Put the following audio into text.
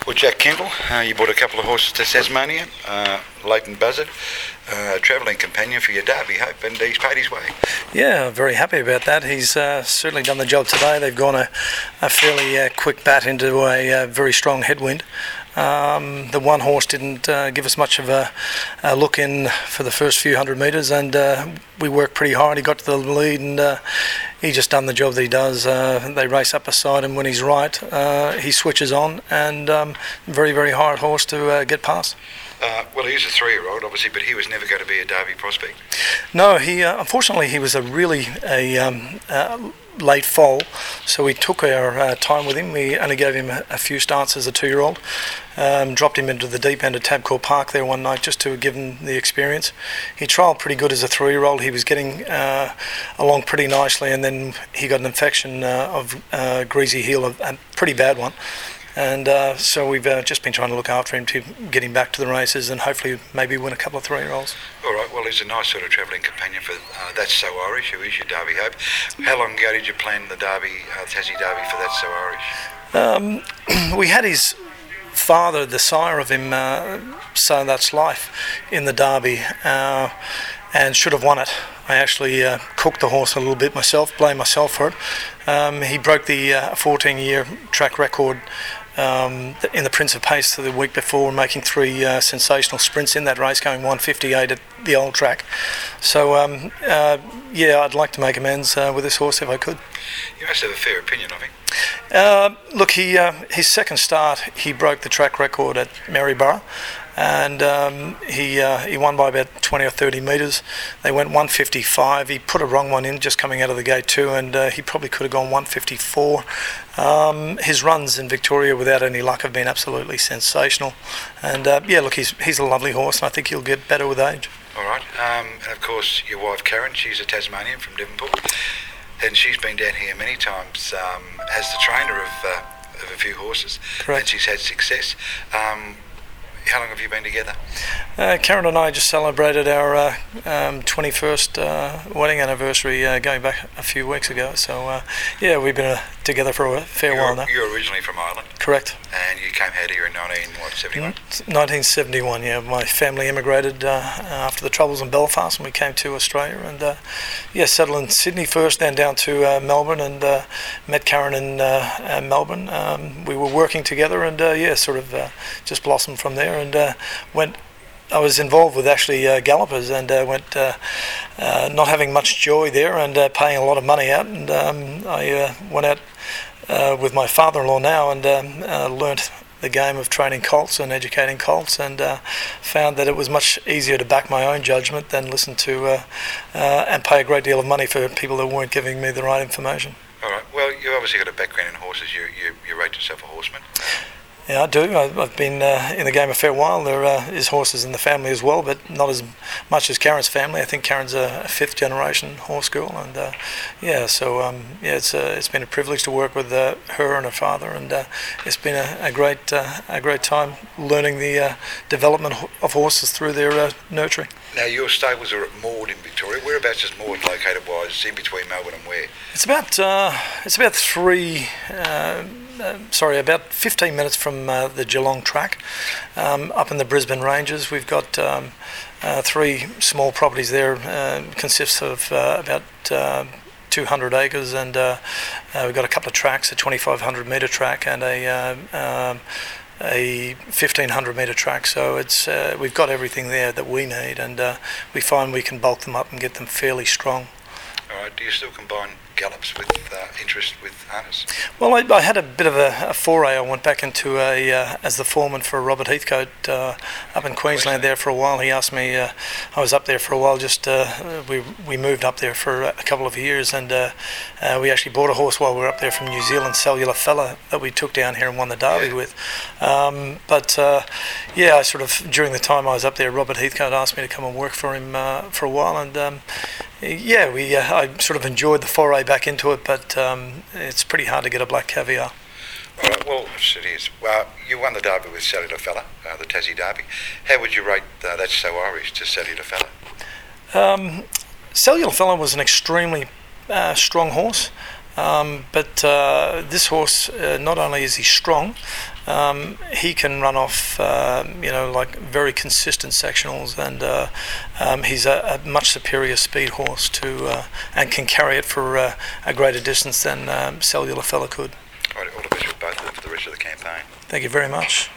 Well, Jack Kendall, you bought a couple of horses to Tasmania, Leighton Buzzard, a travelling companion for your Derby Hope, and he's paid his way. Yeah, very happy about that. He's certainly done the job today. They've gone a fairly quick bat into a very strong headwind. The one horse didn't give us much of a look in for the first few hundred metres, and we worked pretty hard. He got to the lead, and he just done the job that he does. They race up beside him when he's right. He switches on, and very, very hard horse to get past. Well, he's a 3-year-old, obviously, but he was never going to be a Derby prospect. No, he unfortunately he was a late foal, so we took our time with him. We only gave him a few starts as a 2-year-old. Dropped him into the deep end of Tabcorp Park there one night just to give him the experience. He trialled pretty good as a 3-year-old. He was getting along pretty nicely, and then he got an infection of greasy heel, a pretty bad one. And so we've just been trying to look after him to get him back to the races and hopefully maybe win a couple of 3-year-olds. All right, well, he's a nice sort of travelling companion for That's So Irish, who is your Derby Hope. How long ago did you plan the Derby, Tassie Derby for That's So Irish? We had his father, the sire of him, So That's Life, in the Derby, and should have won it. I actually cooked the horse a little bit myself, blame myself for it. He broke the 14-year track record in the Prince of Pace the week before, making 3 sensational sprints in that race, going 1:58 at the old track. So, I'd like to make amends with this horse if I could. You must have a fair opinion of him. Look, his second start, he broke the track record at Maryborough, and he won by about 20 or 30 metres. They went 1:55. He put a wrong one in just coming out of the gate too, and he probably could have gone 1:54. His runs in Victoria without any luck have been absolutely sensational, and look, he's a lovely horse, and I think he'll get better with age. All right, and of course your wife Karen, she's a Tasmanian from Devonport, and she's been down here many times as the trainer of a few horses. Correct. And she's had success. How long have you been together? Karen and I just celebrated our 21st wedding anniversary going back a few weeks ago. So, we've been together for a fair while now. You're originally from Ireland? Correct. And you came out here in 1971? 1971, yeah. My family immigrated after the Troubles in Belfast, and we came to Australia. And, settled in Sydney first, then down to Melbourne, and met Karen in Melbourne. We were working together, and, just blossomed from there. And I was involved with actually Gallopers, and went not having much joy there, and paying a lot of money out, and I went out with my father-in-law now, and learnt the game of training colts and educating colts, and found that it was much easier to back my own judgment than listen to and pay a great deal of money for people that weren't giving me the right information. All right, well, you obviously got a background in horses. You rate yourself a horseman. Yeah, I do. I've been in the game a fair while. There is horses in the family as well, but not as much as Karen's family. I think Karen's a 5th generation horse girl, and it's been a privilege to work with her and her father, and it's been a great time learning the development of horses through their nurturing. Now, your stables are at Maud in Victoria. Whereabouts is Maud located wise, in between Melbourne and where? It's about 15 minutes from the Geelong track, up in the Brisbane Ranges. We've got 3 small properties there. Consists of about 200 acres, and we've got a couple of tracks, a 2,500 metre track and a 1,500 metre track. So it's we've got everything there that we need, and we find we can bulk them up and get them fairly strong. All right. Do you still combine gallops with interest with harness? Well, I had a bit of a foray. I went back into as the foreman for Robert Heathcote up in Queensland there for a while. He asked me, I was up there for a while, we moved up there for a couple of years, and we actually bought a horse while we were up there from New Zealand, Cellular Fella, that we took down here and won the Derby with. I sort of, during the time I was up there, Robert Heathcote asked me to come and work for him for a while, and I sort of enjoyed the foray back into it, but it's pretty hard to get a black caviar. All right, well, it is. Well, you won the Derby with Cellular Fella, the Tassie Derby. How would you rate That's So Irish to Cellular Fella? Cellular Fella was an extremely strong horse. But this horse, not only is he strong, he can run off, like very consistent sectionals, and he's a much superior speed horse and can carry it for a greater distance than Cellular Fella could. All right, all the best with both of them for the rest of the campaign. Thank you very much.